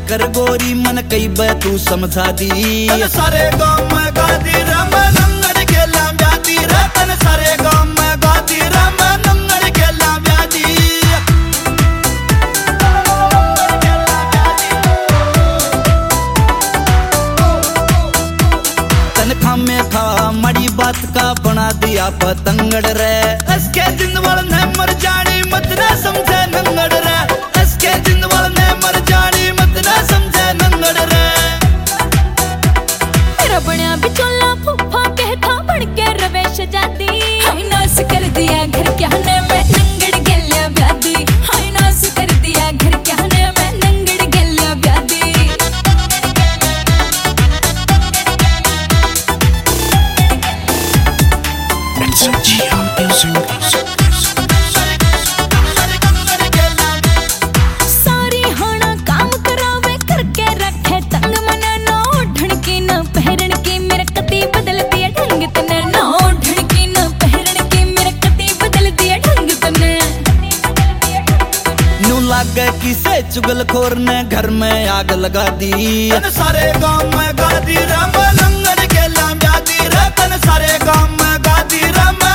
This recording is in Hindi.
कर गोरी मन कई बे तू समझा दी। सारे गाँव में गाती रे मैं नंगड़ गेला ब्यादी रे, तन सारे गाँव में गाती रे मैं नंगड़ गेला ब्यादी। तनखा में था मड़ी बात का बना दिया पतंगड़ रे, इसके जिंदवाल ने मर जानी मत ना समझे नंगड़ रे, इसके जिंदवाल ने मर जानी मत ना समझे नंगड़ रे। मेरा बड़ा बिचौला फूफा कहता बन के रवेश जाती, हाय नास कर दिया घर क्या ने मैं नंगड़ गेल्या ब्यादी, हाय नास कर दिया घर क्या ने मैं नंगड़ गेल्या ब्यादी। सारी हाना काम करावे करके रखे तंग मने नो ढणकी न पहरन की मेरा कती बदल दिया ढंग तने, नो ढणकी न पहरन की मेरा कती बदल दिया ढंग तने। नू लागे किसे चुगलखोर ने घर में आग लगा दी, तन सारे गाँव में गाती रे मैं नंगड़ गेला ब्यादी रे, तन सारे गाँव में गाती रे मैं